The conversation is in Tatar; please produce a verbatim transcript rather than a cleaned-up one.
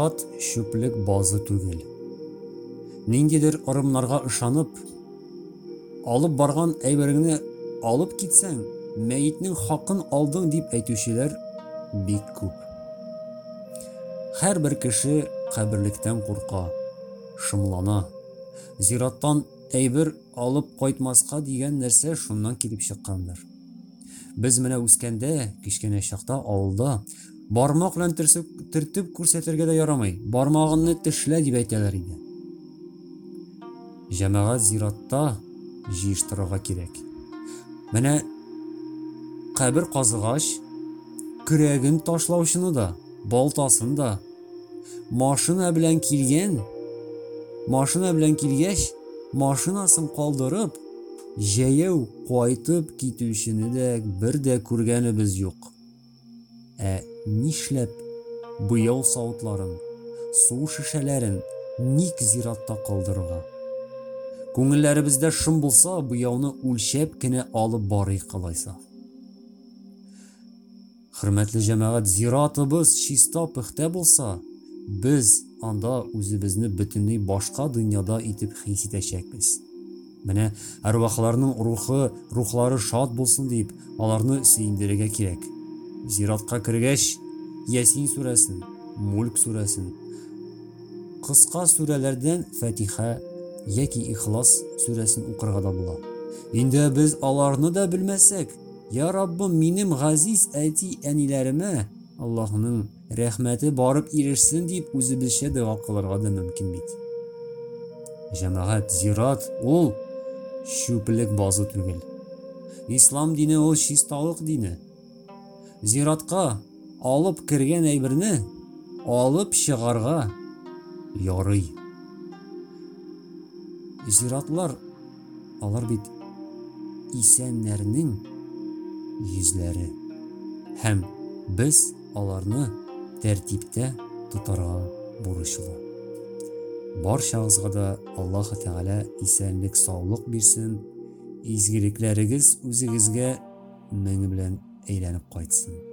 Зират шүплек базы түгел. Ниндидер ырымнарга ышанып, алып барган әйбергне алып китсәң, мәетнең хакын алдың дип әйтүчеләр бик күп. Һәрбер кеше каберлектән курка, шымлана. Зираттан әйбер алып кайтмаска дигән нәрсә шуннан килеп чыккандыр. Без менә үскәндә, кичкенә чакта авылда бармак белән төртеп күрсәтергә дә ярамый. Бармагыңны тешлә дип әйтәләр иде. Җәмәгать зиратта җыештырырга кирәк. Менә кабер казыгач, көрәген ташлаучыны да, балтасын да машина белән килгән, машина белән килгәч, машинасын калдырып, җәяү кайтып китүчене дә бер дә күргәнебез юк. Ә нишләп буяу савытларын, су шешәләрен ник зиратта калдырырга? Күңелләребездә шым булса, буяуны үлчәп кенә алып барыйк калайса. Хөрмәтле җәмәгать, зиратыбыз чиста пөхтә булса, без анда үзебезне бөтенләй башка дөньяда итеп хис итәчәкбез. Менә арвахларның рухы, рухлары шат булсын дип, аларны сөендерергә кирәк. Зиратка кергәч, Ясин сүрәсен, Мульк сүрәсен, кыска сүрәләрдән Фатиха яки Ихлас сүрәсен укырга да була. Инде без аларны да белмәсәк, я Раббым, минем газиз әти әниләремә Аллаһның рәхмәте барып ирешсен дип үзебезчә дуа кылырга да мөмкин бит. Җәмәгать, зират ул шүплек базы түгел. Ислам дине ул чисталык дине. Зиратка алып кергән әйберне алып чыгарга ярый. Зиратлар, алар бит исәннәрнең йөзләре. Һәм без аларны тәртиптә тотарга бурычлы. Барчагызга да Аллаһ Тәгалә исәнлек, саулык бирсен, изгелекләрегез үзегезгә мең белән әйләнеп кайтсын.